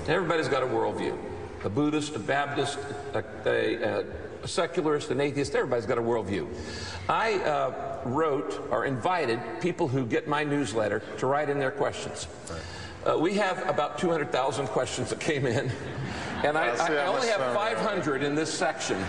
Everybody's got a worldview. A Buddhist, a Baptist, a secularist, an atheist, everybody's got a worldview. I wrote or invited people who get my newsletter to write in their questions. We have about 200,000 questions that came in, and I only have 500 in this section.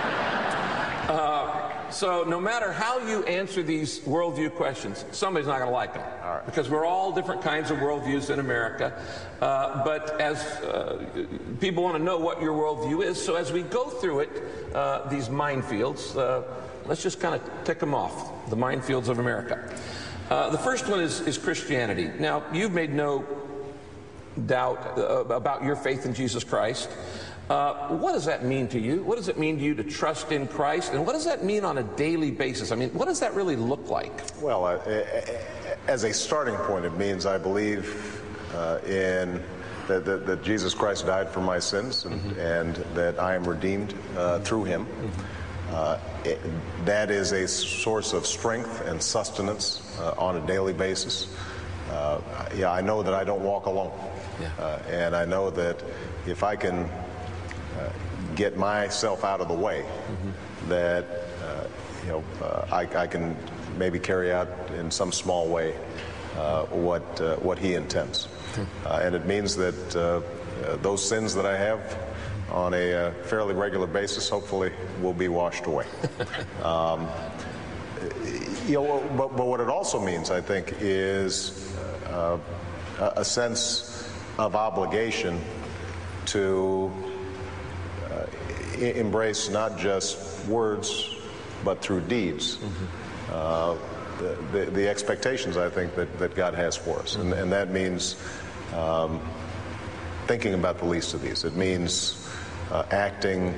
So no matter how you answer these worldview questions, somebody's not going to like them. Because we're all different kinds of worldviews in America. But as people want to know what your worldview is, so as we go through it, these minefields, let's just kind of tick them off, the minefields of America. The first one is Christianity. Now, you've made no doubt about your faith in Jesus Christ. What does that mean to you? What does it mean to you to trust in Christ? And what does that mean on a daily basis? I mean, what does that really look like? Well, as a starting point, it means I believe in that Jesus Christ died for my sins and that I am redeemed through him. That is a source of strength and sustenance on a daily basis. I know that I don't walk alone. And I know that if I can get myself out of the way, that I can maybe carry out in some small way what he intends. And it means that those sins that I have on a fairly regular basis hopefully will be washed away. But what it also means, I think, is a sense of obligation to embrace not just words but through deeds the expectations, I think, that God has for us. And that means thinking about the least of these. It means acting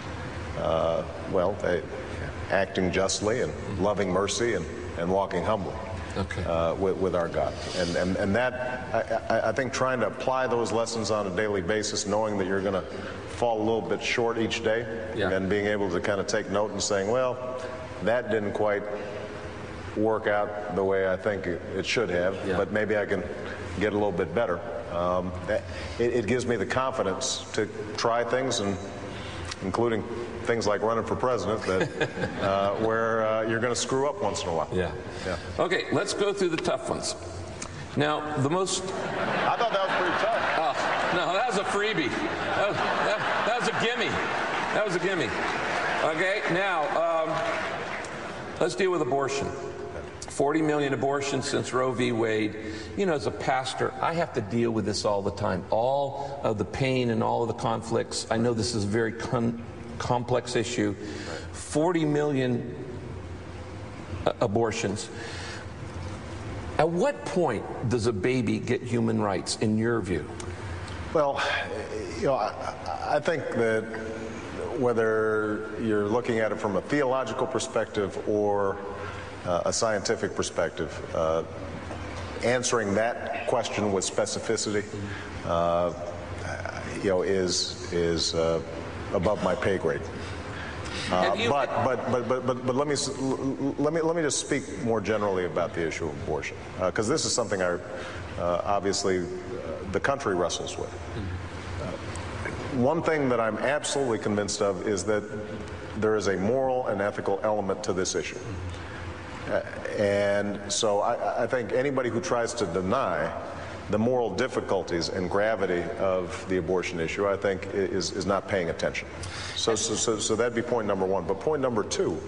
acting justly and loving mercy and walking humbly with our God. And that, I think, trying to apply those lessons on a daily basis, knowing that you're going to fall a little bit short each day, and being able to kind of take note and saying, well, that didn't quite work out the way I think it should have, but maybe I can get a little bit better. It gives me the confidence to try things, and including things like running for president, that where you're going to screw up once in a while. Okay, let's go through the tough ones. Now, the most... I thought that was pretty tough. Oh, no, that was a freebie. That was a gimme. That was a gimme. Okay, now, let's deal with abortion. 40 million abortions since Roe v. Wade. You know, as a pastor, I have to deal with this all the time. All of the pain and all of the conflicts. I know this is a very complex issue. 40 million abortions. At what point does a baby get human rights, in your view? Well, I think that whether you're looking at it from a theological perspective or a scientific perspective, answering that question with specificity, is above my pay grade. But let me just speak more generally about the issue of abortion, because this is something obviously the country wrestles with. One thing that I'm absolutely convinced of is that there is a moral and ethical element to this issue. And so I think anybody who tries to deny the moral difficulties and gravity of the abortion issue, I think, is not paying attention. So that'd be point number one. But point number two,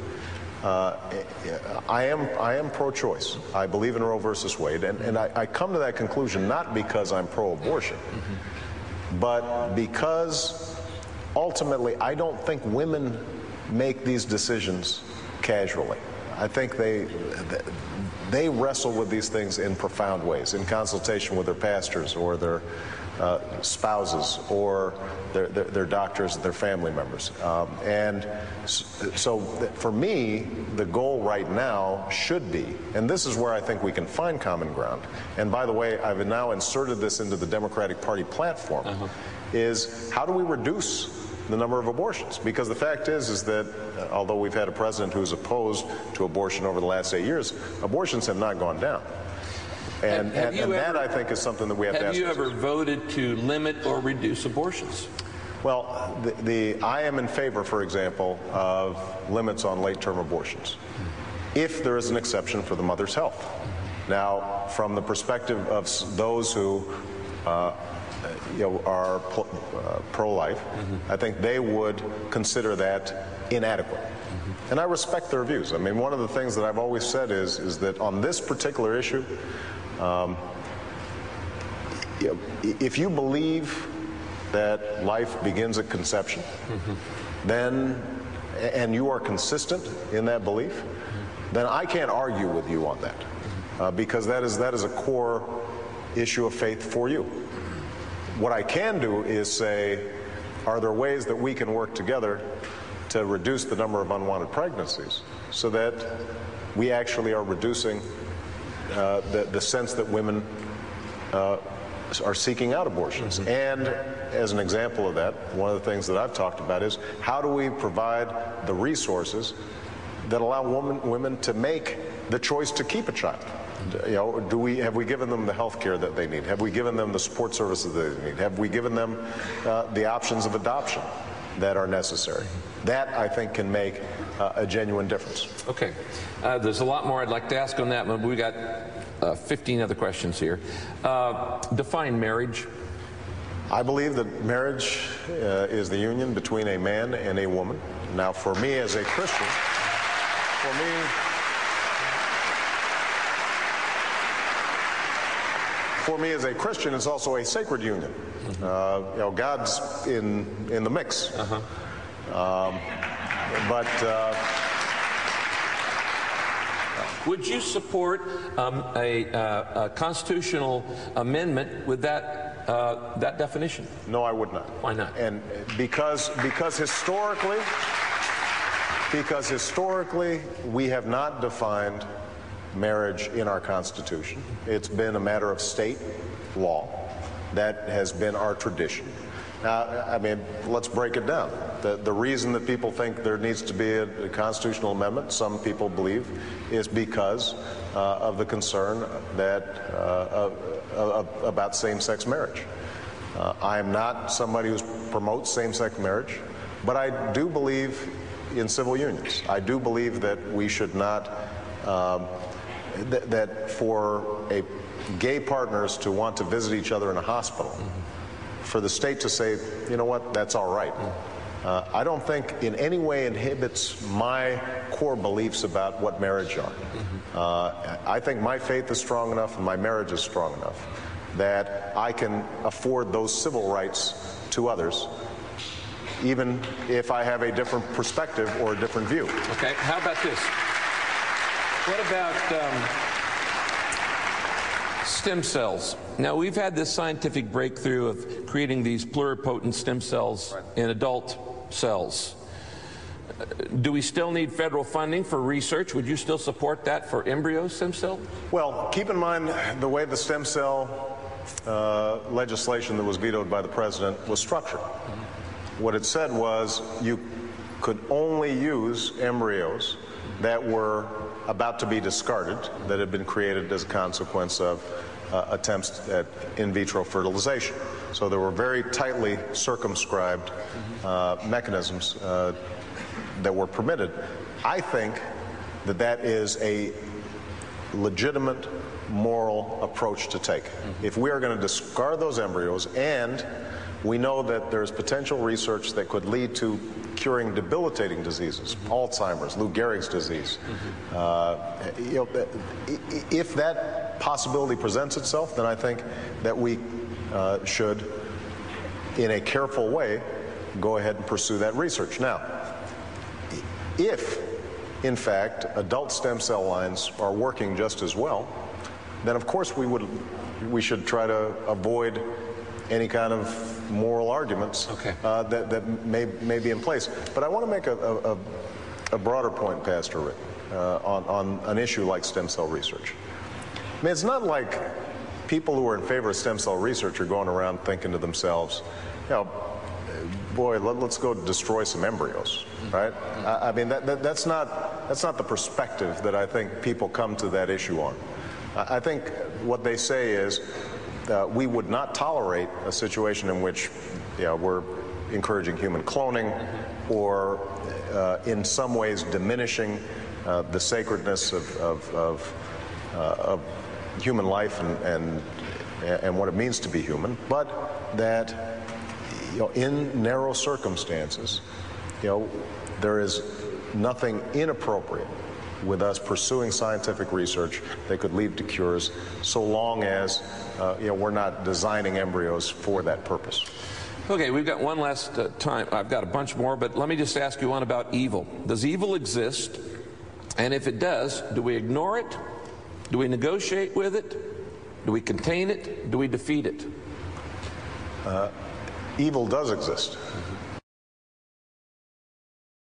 I am pro-choice. I believe in Roe versus Wade, and I come to that conclusion not because I'm pro-abortion, but because ultimately I don't think women make these decisions casually. I think they wrestle with these things in profound ways, in consultation with their pastors or their spouses or their doctors, their family members. And so for me, the goal right now should be, and this is where I think we can find common ground, and by the way, I've now inserted this into the Democratic Party platform, is how do we reduce the number of abortions? Because the fact is that although we've had a president who's opposed to abortion over the last 8 years, abortions have not gone down. And that, I think, is something that we have to ask. Have you ever voted to limit or reduce abortions? Well, I am in favor, for example, of limits on late-term abortions, if there is an exception for the mother's health. Now, from the perspective of those who are pro-life, I think they would consider that inadequate. And I respect their views. I mean, one of the things that I've always said is that on this particular issue, if you believe that life begins at conception, then, and you are consistent in that belief, then I can't argue with you on that, because that is a core issue of faith for you. What I can do is say, are there ways that we can work together to reduce the number of unwanted pregnancies so that we actually are reducing the sense that women are seeking out abortions. And as an example of that, one of the things that I've talked about is how do we provide the resources that allow women to make the choice to keep a child? You know, have we given them the health care that they need? Have we given them the support services that they need? Have we given them the options of adoption that are necessary? That, I think, can make a genuine difference. Okay. There's a lot more I'd like to ask on that, but we got 15 other questions here. Define marriage. I believe that marriage is the union between a man and a woman. Now, for me as a Christian, for me as a Christian, it's also a sacred union. You know, God's in the mix. Would you support a constitutional amendment with that definition? No, I would not. Why not? And because historically we have not defined marriage in our Constitution. It's been a matter of state law. That has been our tradition. Now, I mean, let's break it down. The reason that people think there needs to be a constitutional amendment, some people believe, is because of the concern that about same-sex marriage. I am not somebody who promotes same-sex marriage, but I do believe in civil unions. I do believe that we should not, that for gay partners to want to visit each other in a hospital, for the state to say, you know what, that's all right. I don't think in any way inhibits my core beliefs about what marriage are. I think my faith is strong enough and my marriage is strong enough that I can afford those civil rights to others, even if I have a different perspective or a different view. Okay, how about this? What about stem cells? Now, we've had this scientific breakthrough of creating these pluripotent stem cells in adult cells. Do we still need federal funding for research? Would you still support that for embryo stem cell? Well, keep in mind the way the stem cell legislation that was vetoed by the president was structured. What it said was you could only use embryos that were about to be discarded, that had been created as a consequence of attempts at in vitro fertilization. So there were very tightly circumscribed mechanisms that were permitted. I think that that is a legitimate moral approach to take. If we are going to discard those embryos, and we know that there's potential research that could lead to curing debilitating diseases, Alzheimer's, Lou Gehrig's disease. You know, if that possibility presents itself, then I think that we should, in a careful way, go ahead and pursue that research. Now, if, in fact, adult stem cell lines are working just as well, then of course we should try to avoid any kind of moral arguments that may be in place. But I want to make a broader point, Pastor Rick, on an issue like stem cell research. I mean, it's not like people who are in favor of stem cell research are going around thinking to themselves, you know, boy, let's go destroy some embryos, right? I mean, that's not the perspective that I think people come to that issue on. I think what they say is we would not tolerate a situation in which we're encouraging human cloning or in some ways diminishing the sacredness of human life and what it means to be human, but that in narrow circumstances, there is nothing inappropriate with us pursuing scientific research that could lead to cures, so long as we're not designing embryos for that purpose. Okay, we've got one last time. I've got a bunch more, but let me just ask you one about evil. Does evil exist? And if it does, do we ignore it? Do we negotiate with it? Do we contain it? Do we defeat it? Evil does exist.